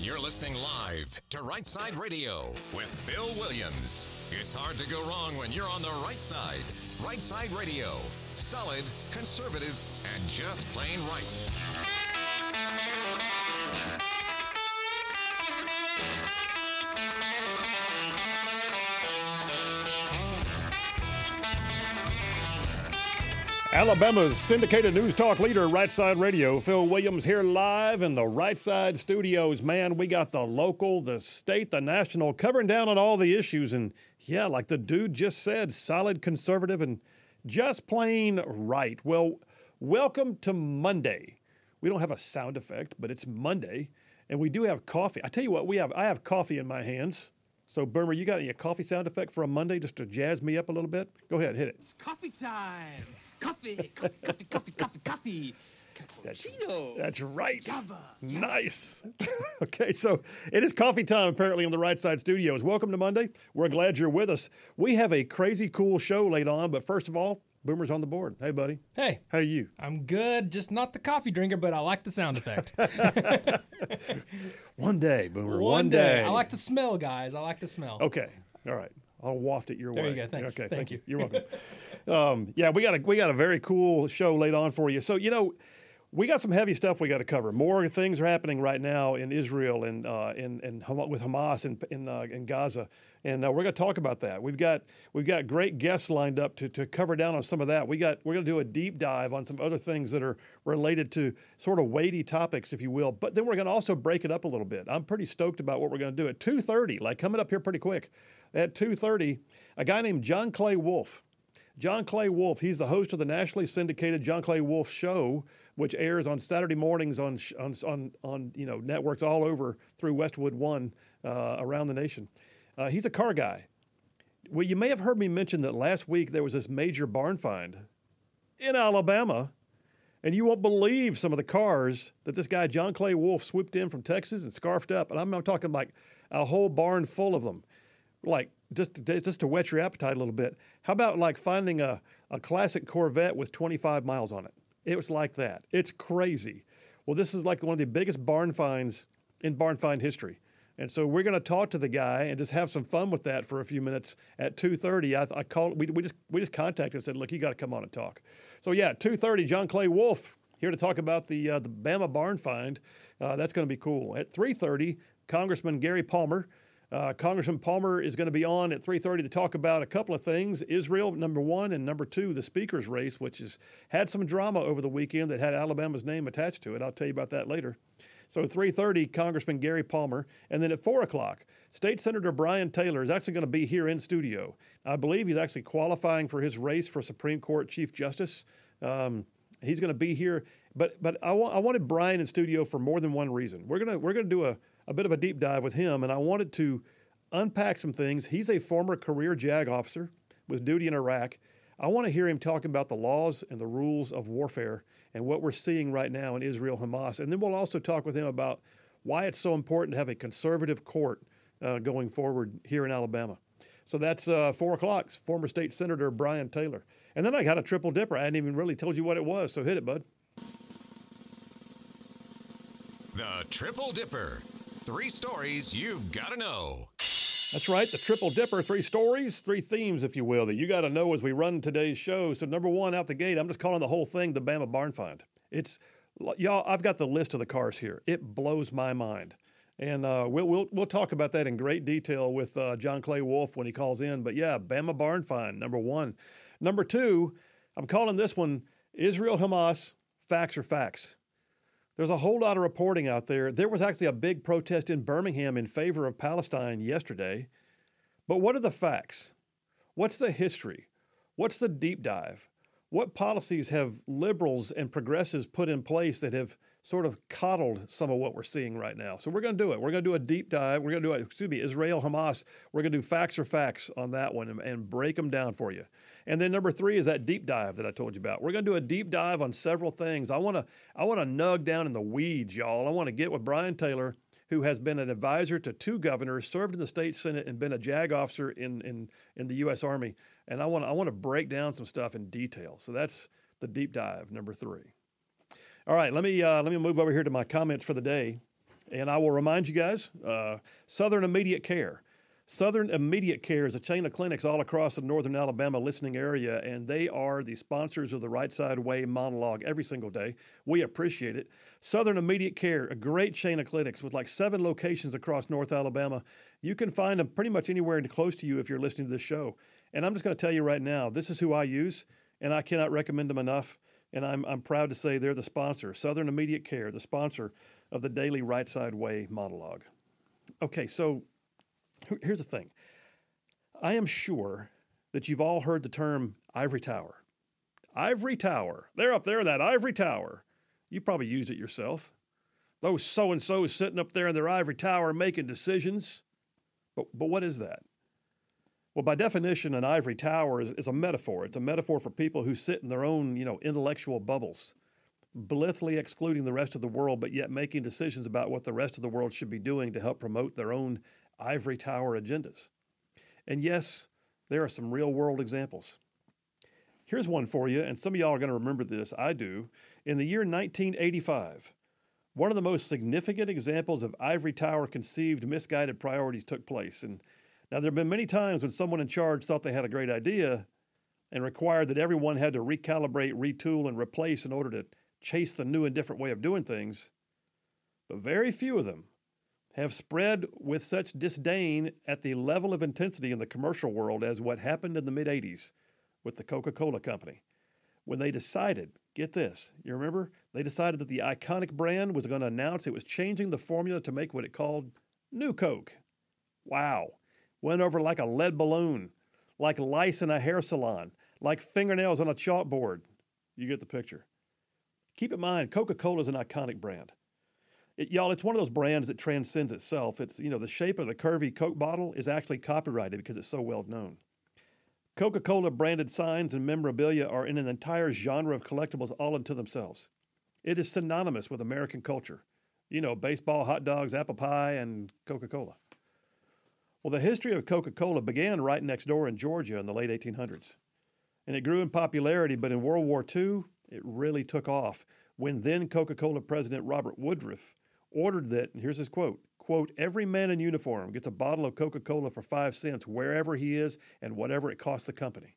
You're listening live to Right Side Radio with Phil Williams. It's hard to go wrong when you're on the right side. Right Side Radio. Solid, conservative, and just plain right. Alabama's syndicated news talk leader, Right Side Radio. Phil Williams here live in the Right Side studios. Man, we got the local, the state, the national, covering down on all the issues. And yeah, like the dude just said, solid, conservative, and just plain right. Well, welcome to Monday. We don't have a sound effect, but it's Monday. And we do have coffee. I tell you what, I have coffee in my hands. So, Boomer, you got any coffee sound effect for a Monday just to jazz me up a little bit? Go ahead, hit it. It's coffee time. Coffee, coffee, coffee, coffee, coffee, coffee. Cappuccino. That's right. Java. Nice. Okay, so it is coffee time apparently on the Right Side Studios. Welcome to Monday. We're glad you're with us. We have a crazy cool show later on, but first of all, Boomer's on the board. Hey, buddy. Hey. How are you? I'm good. Just not the coffee drinker, but I like the sound effect. One day, Boomer. One day. I like the smell, guys. I like the smell. Okay. All right. I'll waft it your way. There you go. Thanks. Okay. Thank you. You're welcome. Yeah, we got a very cool show laid on for you. So, we got some heavy stuff we got to cover. More things are happening right now in Israel and with Hamas in Gaza, and we're going to talk about that. We've got great guests lined up to cover down on some of that. We're going to do a deep dive on some other things that are related to sort of weighty topics, if you will. But then we're going to also break it up a little bit. I'm pretty stoked about what we're going to do at 2:30, like coming up here pretty quick. At 2:30, a guy named John Clay Wolfe. John Clay Wolfe, he's the host of the nationally syndicated John Clay Wolfe Show, which airs on Saturday mornings on networks all over through Westwood One around the nation. He's a car guy. Well, you may have heard me mention that last week there was this major barn find in Alabama, and you won't believe some of the cars that this guy John Clay Wolfe swooped in from Texas and scarfed up. And I'm talking like a whole barn full of them. Like, just to whet your appetite a little bit, how about like finding a classic Corvette with 25 miles on it? It was like that. It's crazy. Well, this is like one of the biggest barn finds in barn find history. And so we're going to talk to the guy and just have some fun with that for a few minutes at 2:30. I called. We just contacted and said, look, you got to come on and talk. So yeah, 2:30. John Clay Wolfe here to talk about the Bama barn find. That's going to be cool. At 3:30, Congressman Gary Palmer. Congressman Palmer is going to be on at 3:30 to talk about a couple of things. Israel, number one, and number two, the speaker's race, which has had some drama over the weekend that had Alabama's name attached to it. I'll tell you about that later. So 3:30, Congressman Gary Palmer. And then at 4 o'clock, State Senator Brian Taylor is actually going to be here in studio. I believe he's actually qualifying for his race for Supreme Court Chief Justice. He's going to be here. But I wanted Brian in studio for more than one reason. We're gonna do a bit of a deep dive with him, and I wanted to unpack some things. He's a former career JAG officer with duty in Iraq. I want to hear him talk about the laws and the rules of warfare and what we're seeing right now in Israel, Hamas. And then we'll also talk with him about why it's so important to have a conservative court going forward here in Alabama. So that's 4 o'clock, former state senator Brian Taylor. And then I got a triple dipper. I hadn't even really told you what it was, so hit it, bud. The Triple Dipper. 3 stories you've got to know. That's right, the Triple Dipper, 3 stories, 3 themes, if you will, that you got to know as we run today's show. So number one, out the gate, I'm just calling the whole thing the Bama Barn Find. Y'all, I've got the list of the cars here. It blows my mind. And we'll talk about that in great detail with John Clay Wolfe when he calls in. But yeah, Bama Barn Find, number one. Number two, I'm calling this one Israel Hamas, Facts or Facts. There's a whole lot of reporting out there. There was actually a big protest in Birmingham in favor of Palestine yesterday. But what are the facts? What's the history? What's the deep dive? What policies have liberals and progressives put in place that have sort of coddled some of what we're seeing right now? So we're going to do it. We're going to do a deep dive. We're going to do Israel, Hamas. We're going to do facts or facts on that one and break them down for you. And then number 3 is that deep dive that I told you about. We're going to do a deep dive on several things. I want to nug down in the weeds, y'all. I want to get with Brian Taylor, who has been an advisor to 2 governors, served in the state senate, and been a JAG officer in the U.S. Army. And I want to break down some stuff in detail. So that's the deep dive, number 3. All right, let me move over here to my comments for the day. And I will remind you guys, Southern Immediate Care. Southern Immediate Care is a chain of clinics all across the northern Alabama listening area, and they are the sponsors of the Right Side Way monologue every single day. We appreciate it. Southern Immediate Care, a great chain of clinics with like 7 locations across North Alabama. You can find them pretty much anywhere close to you if you're listening to this show. And I'm just going to tell you right now, this is who I use, and I cannot recommend them enough. And I'm proud to say they're the sponsor, Southern Immediate Care, the sponsor of the daily Right Side Way monologue. Okay, so here's the thing. I am sure that you've all heard the term ivory tower. Ivory tower. They're up there in that ivory tower. You probably used it yourself. Those so-and-sos sitting up there in their ivory tower making decisions. But what is that? Well, by definition, an ivory tower is a metaphor. It's a metaphor for people who sit in their own, intellectual bubbles, blithely excluding the rest of the world, but yet making decisions about what the rest of the world should be doing to help promote their own ivory tower agendas. And yes, there are some real-world examples. Here's one for you, and some of y'all are going to remember this. I do. In the year 1985, one of the most significant examples of ivory tower conceived misguided priorities took place. And now, there have been many times when someone in charge thought they had a great idea and required that everyone had to recalibrate, retool, and replace in order to chase the new and different way of doing things. But very few of them have spread with such disdain at the level of intensity in the commercial world as what happened in the mid-'80s with the Coca-Cola Company. When they decided, get this, you remember? They decided that the iconic brand was going to announce it was changing the formula to make what it called New Coke. Wow. Went over like a lead balloon, like lice in a hair salon, like fingernails on a chalkboard. You get the picture. Keep in mind, Coca-Cola is an iconic brand. It's one of those brands that transcends itself. It's, the shape of the curvy Coke bottle is actually copyrighted because it's so well known. Coca-Cola branded signs and memorabilia are in an entire genre of collectibles all unto themselves. It is synonymous with American culture. Baseball, hot dogs, apple pie, and Coca-Cola. Well, the history of Coca-Cola began right next door in Georgia in the late 1800s. And it grew in popularity, but in World War II, it really took off when then Coca-Cola President Robert Woodruff ordered that, and here's his quote, "Every man in uniform gets a bottle of Coca-Cola for 5 cents wherever he is and whatever it costs the company."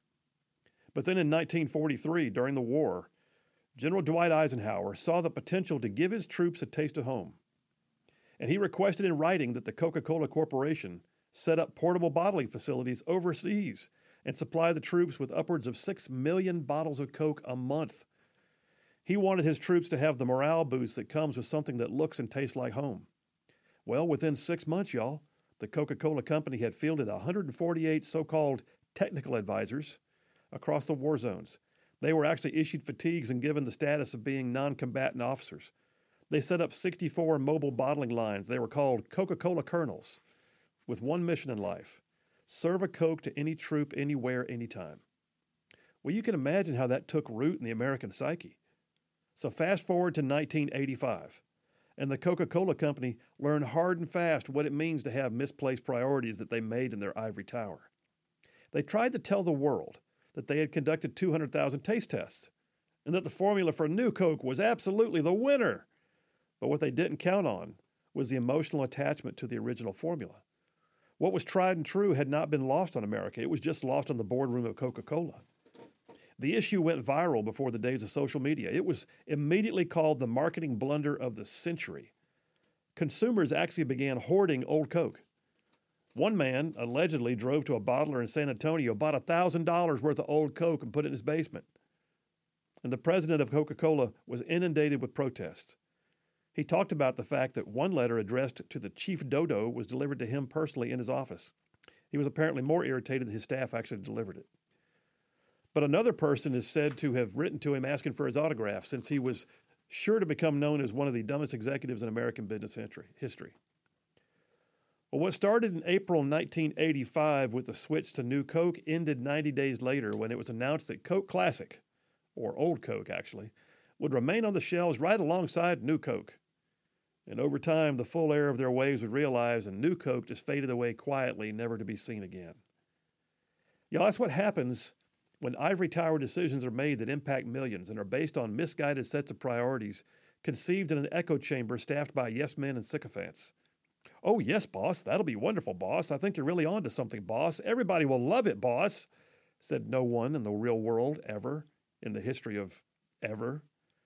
But then in 1943, during the war, General Dwight Eisenhower saw the potential to give his troops a taste of home. And he requested in writing that the Coca-Cola Corporation set up portable bottling facilities overseas and supply the troops with upwards of 6 million bottles of Coke a month. He wanted his troops to have the morale boost that comes with something that looks and tastes like home. Well, within 6 months, y'all, the Coca-Cola Company had fielded 148 so-called technical advisors across the war zones. They were actually issued fatigues and given the status of being non-combatant officers. They set up 64 mobile bottling lines. They were called Coca-Cola Colonels, with one mission in life: serve a Coke to any troop, anywhere, anytime. Well, you can imagine how that took root in the American psyche. So fast forward to 1985, and the Coca-Cola Company learned hard and fast what it means to have misplaced priorities that they made in their ivory tower. They tried to tell the world that they had conducted 200,000 taste tests and that the formula for New Coke was absolutely the winner. But what they didn't count on was the emotional attachment to the original formula. What was tried and true had not been lost on America. It was just lost on the boardroom of Coca-Cola. The issue went viral before the days of social media. It was immediately called the marketing blunder of the century. Consumers actually began hoarding old Coke. One man allegedly drove to a bottler in San Antonio, bought $1,000 worth of old Coke and put it in his basement. And the president of Coca-Cola was inundated with protests. He talked about the fact that one letter addressed to the chief dodo was delivered to him personally in his office. He was apparently more irritated that his staff actually delivered it. But another person is said to have written to him asking for his autograph, since he was sure to become known as one of the dumbest executives in American business history. Well, what started in April 1985 with the switch to New Coke ended 90 days later when it was announced that Coke Classic, or Old Coke actually, would remain on the shelves right alongside New Coke. And over time, the full heir of their ways would realize, and New Coke just faded away quietly, never to be seen again. Y'all, that's what happens when ivory tower decisions are made that impact millions and are based on misguided sets of priorities conceived in an echo chamber staffed by yes men and sycophants. Oh, yes, boss. That'll be wonderful, boss. I think you're really on to something, boss. Everybody will love it, boss, said no one in the real world ever, in the history of ever.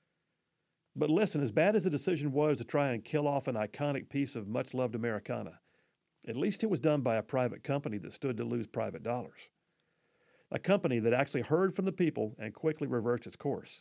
But listen, as bad as the decision was to try and kill off an iconic piece of much-loved Americana, at least it was done by a private company that stood to lose private dollars. A company that actually heard from the people and quickly reversed its course.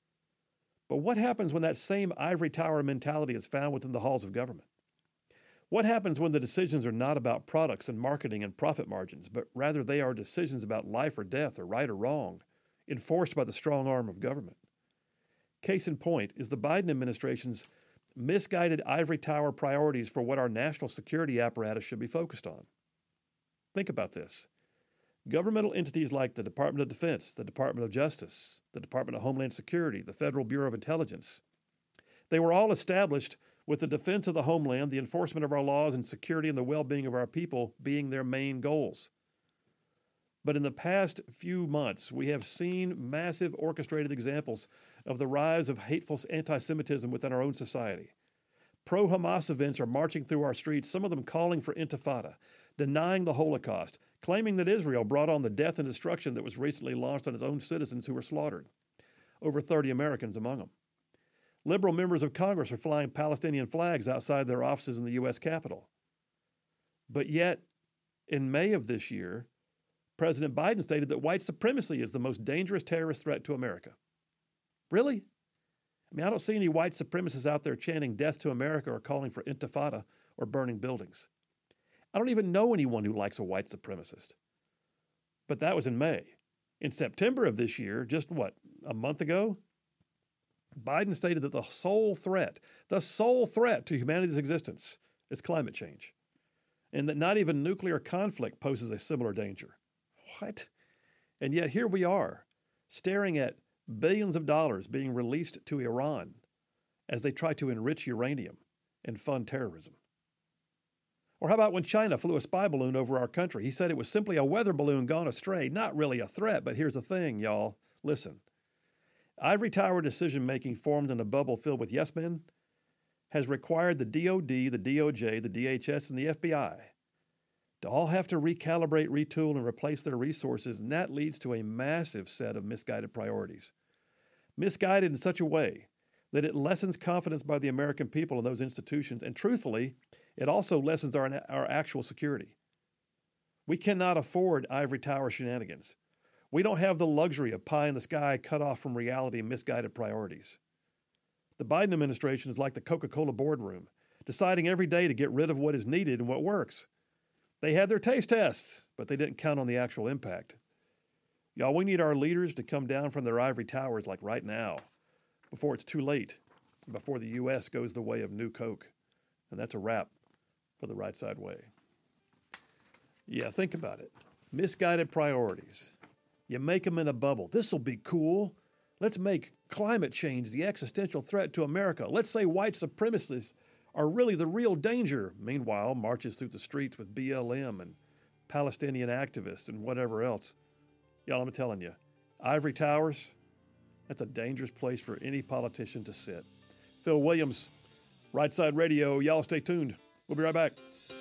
But what happens when that same ivory tower mentality is found within the halls of government? What happens when the decisions are not about products and marketing and profit margins, but rather they are decisions about life or death or right or wrong, enforced by the strong arm of government? Case in point is the Biden administration's misguided ivory tower priorities for what our national security apparatus should be focused on. Think about this. Governmental entities like the Department of Defense, the Department of Justice, the Department of Homeland Security, the Federal Bureau of Intelligence, they were all established with the defense of the homeland, the enforcement of our laws, and security and the well-being of our people being their main goals. But in the past few months, we have seen massive orchestrated examples of the rise of hateful anti-Semitism within our own society. Pro-Hamas events are marching through our streets, some of them calling for intifada, denying the Holocaust, claiming that Israel brought on the death and destruction that was recently launched on its own citizens who were slaughtered, over 30 Americans among them. Liberal members of Congress are flying Palestinian flags outside their offices in the U.S. Capitol. But yet, in May of this year, President Biden stated that white supremacy is the most dangerous terrorist threat to America. Really? I mean, I don't see any white supremacists out there chanting death to America or calling for intifada or burning buildings. I don't even know anyone who likes a white supremacist. But that was in May. In September of this year, just a month ago, Biden stated that the sole threat to humanity's existence is climate change, and that not even nuclear conflict poses a similar danger. What? And yet here we are, staring at billions of dollars being released to Iran as they try to enrich uranium and fund terrorism. Or how about when China flew a spy balloon over our country? He said it was simply a weather balloon gone astray, not really a threat, but here's the thing, y'all. Listen. Ivory tower decision-making formed in a bubble filled with yes men has required the DOD, the DOJ, the DHS, and the FBI to all have to recalibrate, retool, and replace their resources, and that leads to a massive set of misguided priorities. Misguided in such a way that it lessens confidence by the American people in those institutions, and truthfully, it also lessens our actual security. We cannot afford ivory tower shenanigans. We don't have the luxury of pie in the sky cut off from reality and misguided priorities. The Biden administration is like the Coca-Cola boardroom, deciding every day to get rid of what is needed and what works. They had their taste tests, but they didn't count on the actual impact. Y'all, we need our leaders to come down from their ivory towers like right now, before it's too late, before the U.S. goes the way of New Coke. And that's a wrap for the Right Side Way. Yeah, think about it. Misguided priorities. You make them in a bubble. This will be cool. Let's make climate change the existential threat to America. Let's say white supremacists are really the real danger. Meanwhile, marches through the streets with BLM and Palestinian activists and whatever else. Y'all, I'm telling you, ivory towers, that's a dangerous place for any politician to sit. Phil Williams, Right Side Radio. Y'all stay tuned. We'll be right back.